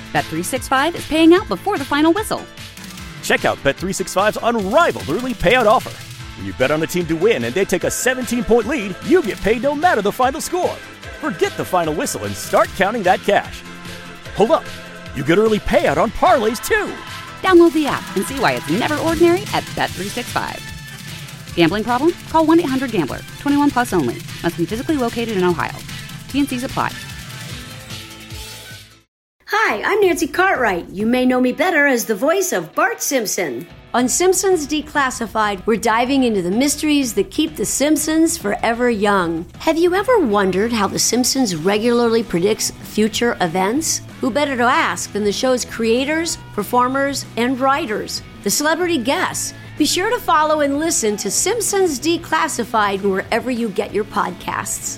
Bet365 is paying out before the final whistle. Check out Bet365's unrivaled early payout offer. When you bet on a team to win and they take a 17-point lead, you get paid no matter the final score. Forget the final whistle and start counting that cash. Hold up. You get early payout on parlays, too. Download the app and see why it's never ordinary at Bet365. Gambling problem? Call 1-800-GAMBLER. 21 plus only. Must be physically located in Ohio. T&Cs apply. Hi, I'm Nancy Cartwright. You may know me better as the voice of Bart Simpson. On Simpsons Declassified, we're diving into the mysteries that keep the Simpsons forever young. Have you ever wondered how The Simpsons regularly predicts future events? Who better to ask than the show's creators, performers, and writers, the celebrity guests? Be sure to follow and listen to Simpsons Declassified wherever you get your podcasts.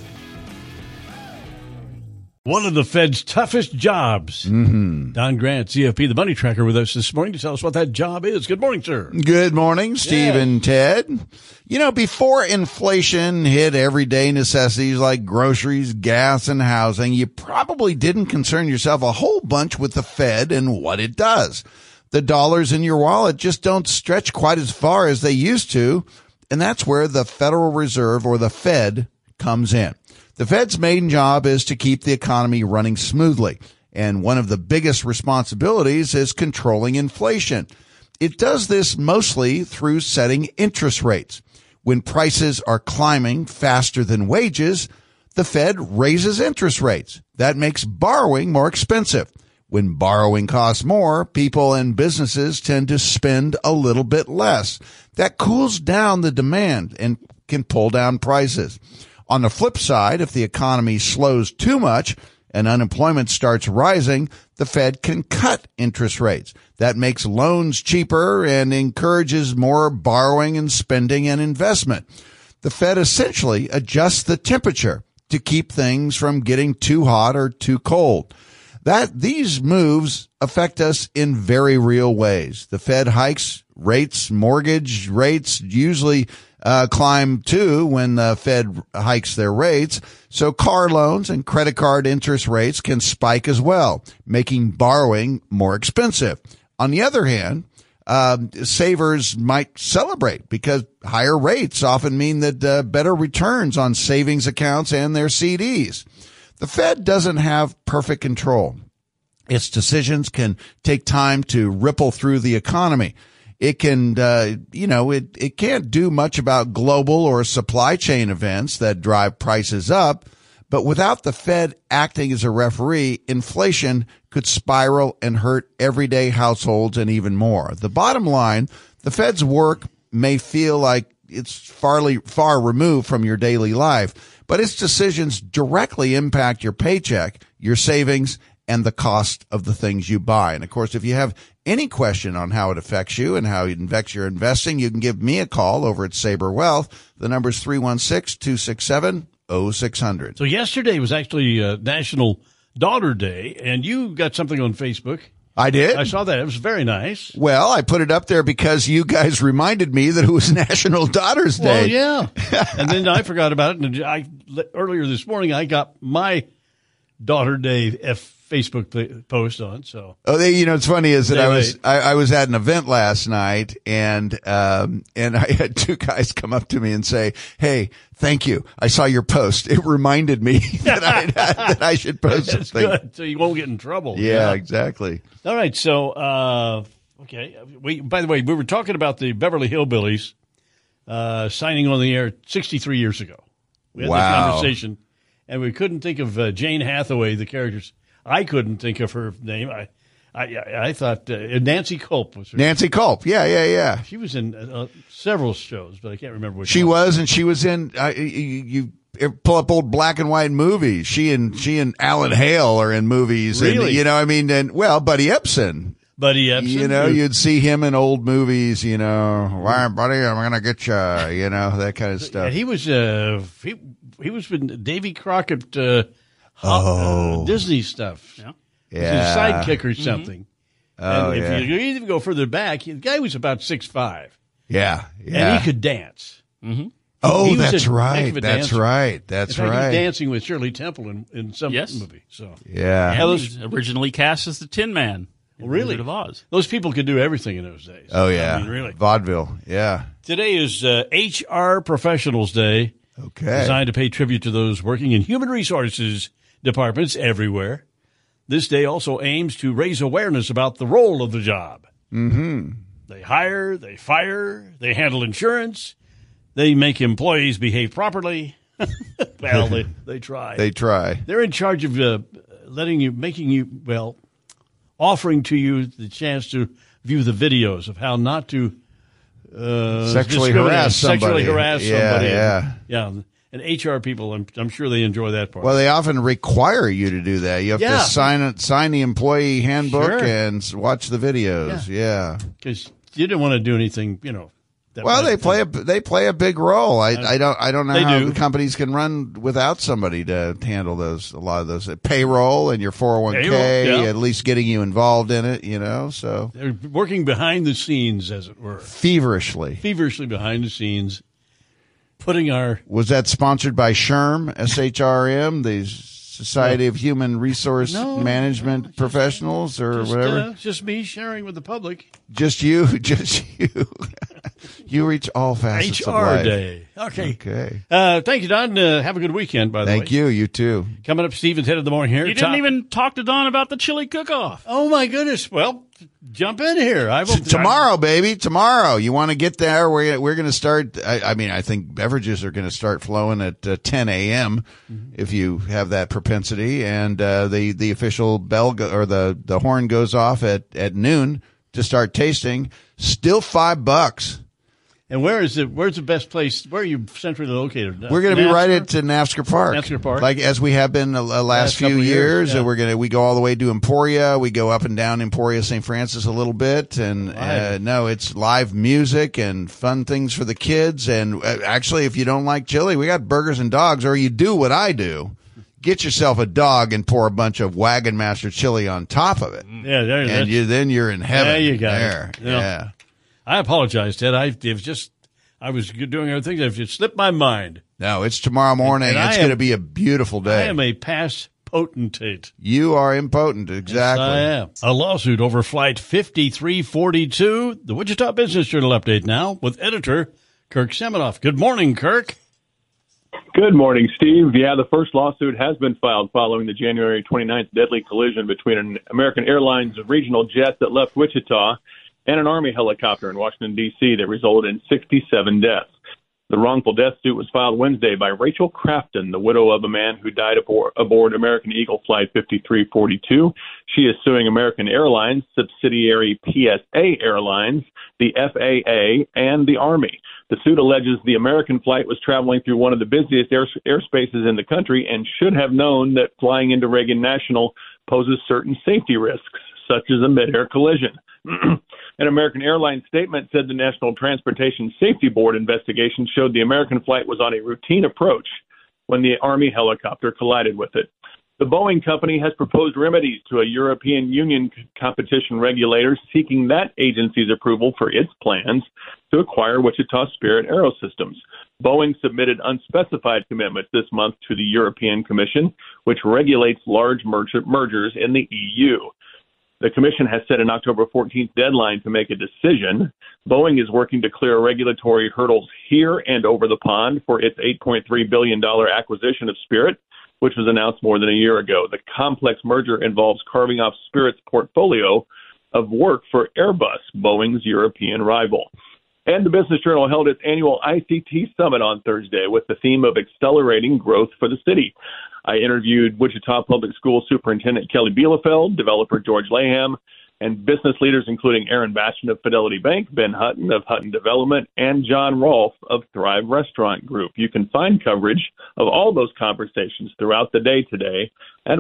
One of the Fed's toughest jobs. Mm-hmm. Don Grant, CFP, the Money Tracker, with us this morning to tell us what that job is. Good morning, sir. Good morning, Steve and Ted. You know, before inflation hit everyday necessities like groceries, gas, and housing, you probably didn't concern yourself a whole bunch with the Fed and what it does. The dollars in your wallet just don't stretch quite as far as they used to, and that's where the Federal Reserve, or the Fed, comes in. The Fed's main job is to keep the economy running smoothly, and one of the biggest responsibilities is controlling inflation. It does this mostly through setting interest rates. When prices are climbing faster than wages, the Fed raises interest rates. That makes borrowing more expensive. When borrowing costs more, people and businesses tend to spend a little bit less. That cools down the demand and can pull down prices. On the flip side, if the economy slows too much and unemployment starts rising, the Fed can cut interest rates. That makes loans cheaper and encourages more borrowing and spending and investment. The Fed essentially adjusts the temperature to keep things from getting too hot or too cold. These moves affect us in very real ways. The Fed hikes rates, mortgage rates usually climb too when the Fed hikes their rates. So car loans and credit card interest rates can spike as well, making borrowing more expensive. On the other hand, savers might celebrate because higher rates often mean that better returns on savings accounts and their CDs. The Fed doesn't have perfect control. Its decisions can take time to ripple through the economy. It can, it can't do much about global or supply chain events that drive prices up. But without the Fed acting as a referee, inflation could spiral and hurt everyday households and even more. The bottom line, the Fed's work may feel like it's far removed from your daily life, but its decisions directly impact your paycheck, your savings, and the cost of the things you buy. And of course, if you have any question on how it affects you and how it affects your investing, you can give me a call over at Sabre Wealth. The number is 316-267-0600. So yesterday was actually National Daughter Day, and you got something on Facebook. I did. I saw that. It was very nice. Well, I put it up there because you guys reminded me that it was National Daughter's Day. Well, yeah. And then I forgot about it. And earlier this morning, I got my Daughter Day Facebook post on. So, it's funny is that I was at an event last night and I had two guys come up to me and say, "Hey, thank you. I saw your post. It reminded me that I should post That's something." Good. So you won't get in trouble. Yeah, exactly. All right. So, okay. By the way, we were talking about the Beverly Hillbillies signing on the air 63 years ago. We had that conversation, and we couldn't think of Jane Hathaway, the characters. I couldn't think of her name. I thought Nancy Culp was her name. Nancy Culp. Yeah. She was in several shows, but I can't remember which she one. was, and she was in. You pull up old black and white movies. She and Alan Hale are in movies. Really? And, Buddy Ebsen. Buddy Ebsen. You'd see him in old movies. Why, buddy, I'm gonna get you. That kind of stuff. And he was he was with Davy Crockett. Disney stuff. Yeah. His sidekick or something. Mm-hmm. And if you even go further back, the guy was about 6'5". Yeah. And he could dance. Mm-hmm. Oh, that's right. That's right. That's right. He's dancing with Shirley Temple in some movie. So yeah, he was originally cast as the Tin Man. Really? Wizard of Oz. Those people could do everything in those days. Oh yeah, I mean, really. Vaudeville. Yeah. Today is HR Professionals Day. Okay. Designed to pay tribute to those working in human resources departments everywhere. This day also aims to raise awareness about the role of the job. Mm-hmm. They hire, they fire, they handle insurance, they make employees behave properly. Well, they try. They try. They're in charge of offering to you the chance to view the videos of how not to sexually harass somebody. Yeah. And HR people, I'm sure they enjoy that part. Well, they often require you to do that. You have to sign the employee handbook and watch the videos. Yeah. Because you didn't want to do anything, Well, they play a big role. I don't know how the companies can run without somebody to handle a lot of those payroll and your 401k, at least getting you involved in it, so they're working behind the scenes, as it were. Feverishly behind the scenes, was that sponsored by SHRM, SHRM, the Society of Human Resource Management Professionals, or whatever? Just me sharing with the public. Just you. You reach all facets of life. HR Day. Okay. Thank you, Don. Have a good weekend, by the way. Thank you. You too. Coming up, Stephen's Head of the Morning here. You didn't even talk to Don about the chili cook-off. Oh, my goodness. Well, jump in here. Tomorrow, baby. Tomorrow. You want to get there? We're going to start. I think beverages are going to start flowing at 10 a.m. if you have that propensity. And the official bell or the horn goes off at noon to start tasting. Still $5. And where's the best place? Where are you centrally located? We're going to be right at NAFSCAR Park. NAFSCAR Park. Like as we have been the last few years. Yeah. We go all the way to Emporia. We go up and down Emporia St. Francis a little bit. And it's live music and fun things for the kids. And actually, if you don't like chili, we got burgers and dogs, or you do what I do. Get yourself a dog and pour a bunch of Wagon Master chili on top of it. Yeah, then you're in heaven. There you go. Yeah. I apologize, Ted. I was doing everything. It slipped my mind. No, it's tomorrow morning. It's going to be a beautiful day. I am a past potentate. You are impotent, exactly. Yes, I am. A lawsuit over Flight 5342. The Wichita Business Journal update now with editor Kirk Seminoff. Good morning, Kirk. Good morning, Steve. Yeah, the first lawsuit has been filed following the January 29th deadly collision between an American Airlines regional jet that left Wichita and an Army helicopter in Washington, D.C. that resulted in 67 deaths. The wrongful death suit was filed Wednesday by Rachel Crafton, the widow of a man who died aboard American Eagle Flight 5342. She is suing American Airlines, subsidiary PSA Airlines, the FAA, and the Army. The suit alleges the American flight was traveling through one of the busiest airspaces in the country and should have known that flying into Reagan National poses certain safety risks, such as a mid-air collision. An American Airlines statement said the National Transportation Safety Board investigation showed the American flight was on a routine approach when the Army helicopter collided with it. The Boeing company has proposed remedies to a European Union competition regulator seeking that agency's approval for its plans to acquire Wichita Spirit Aerosystems. Boeing submitted unspecified commitments this month to the European Commission, which regulates large mergers in the EU. The Commission has set an October 14th deadline to make a decision. Boeing is working to clear regulatory hurdles here and over the pond for its $8.3 billion acquisition of Spirit, which was announced more than a year ago. The complex merger involves carving off Spirit's portfolio of work for Airbus, Boeing's European rival. And the Business Journal held its annual ICT Summit on Thursday with the theme of accelerating growth for the city. I interviewed Wichita Public School Superintendent Kelly Bielefeld, developer George Laham, and business leaders including Aaron Bastian of Fidelity Bank, Ben Hutton of Hutton Development, and John Rolfe of Thrive Restaurant Group. You can find coverage of all those conversations throughout the day today at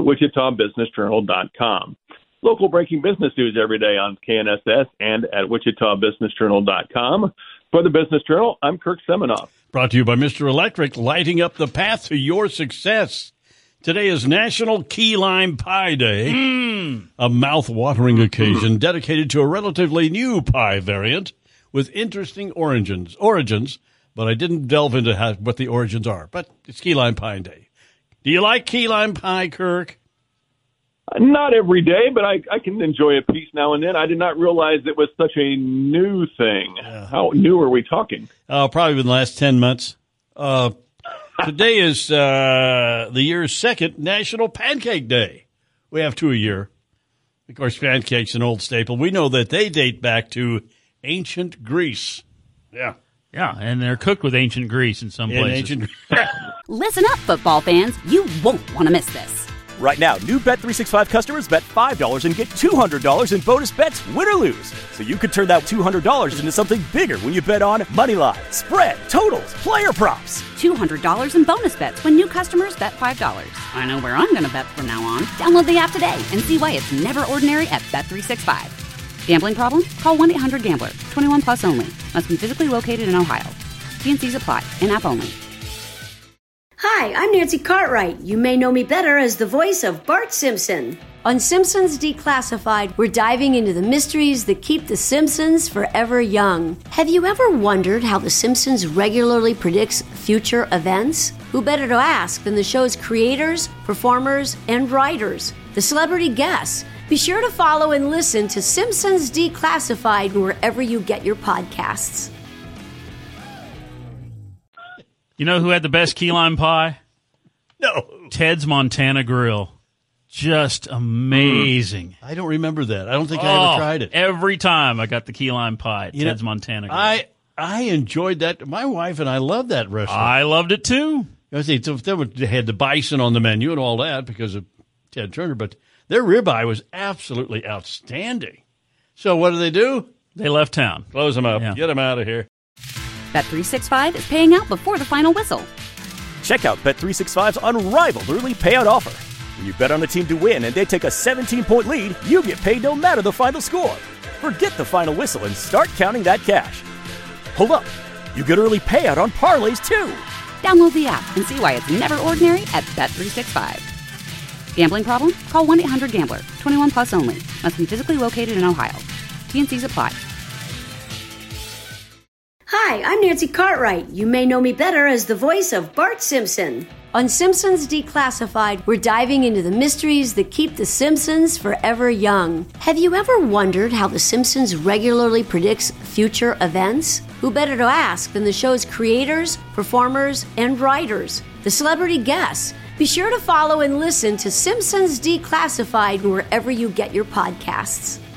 wichitabusinessjournal.com. Local breaking business news every day on KNSS and at wichitabusinessjournal.com. For the Business Journal, I'm Kirk Seminoff. Brought to you by Mr. Electric, lighting up the path to your success. Today is National Key Lime Pie Day, a mouth-watering occasion dedicated to a relatively new pie variant with interesting origins. but I didn't delve into what the origins are. But it's key lime pie day. Do you like key lime pie, Kirk? Not every day, but I can enjoy a piece now and then. I did not realize it was such a new thing. Yeah. How new are we talking? Probably within the last 10 months. Today is the year's second National Pancake Day. We have 2 a year. Of course, pancakes an old staple. We know that they date back to ancient Greece. Yeah. Yeah, and they're cooked with ancient Greece in some places. Listen up, football fans. You won't want to miss this. Right now, new Bet365 customers bet $5 and get $200 in bonus bets, win or lose. So you could turn that $200 into something bigger when you bet on money line, spread, totals, player props. $200 in bonus bets when new customers bet $5. I know where I'm going to bet from now on. Download the app today and see why it's never ordinary at Bet365. Gambling problem? Call 1-800-GAMBLER. 21 plus only. Must be physically located in Ohio. T&Cs apply. In-app only. Hi, I'm Nancy Cartwright. You may know me better as the voice of Bart Simpson. On Simpsons Declassified, we're diving into the mysteries that keep the Simpsons forever young. Have you ever wondered how the Simpsons regularly predicts future events? Who better to ask than the show's creators, performers, and writers? The celebrity guests. Be sure to follow and listen to Simpsons Declassified wherever you get your podcasts. You know who had the best key lime pie? No. Ted's Montana Grill. Just amazing. I don't remember that. I don't think I ever tried it. Every time I got the key lime pie at Ted's Montana Grill. I enjoyed that. My wife and I loved that restaurant. I loved it too. They had the bison on the menu and all that because of Ted Turner, but their ribeye was absolutely outstanding. So what do? They left town. Close them up. Yeah. Get them out of here. Bet365 is paying out before the final whistle. Check out Bet365's unrivaled early payout offer. When you bet on a team to win and they take a 17-point lead, you get paid no matter the final score. Forget the final whistle and start counting that cash. Hold up. You get early payout on parlays, too. Download the app and see why it's never ordinary at Bet365. Gambling problem? Call 1-800-GAMBLER. 21 plus only. Must be physically located in Ohio. T&Cs apply. Hi, I'm Nancy Cartwright. You may know me better as the voice of Bart Simpson. On Simpsons Declassified, we're diving into the mysteries that keep the Simpsons forever young. Have you ever wondered how the Simpsons regularly predicts future events? Who better to ask than the show's creators, performers, and writers? The celebrity guests. Be sure to follow and listen to Simpsons Declassified wherever you get your podcasts.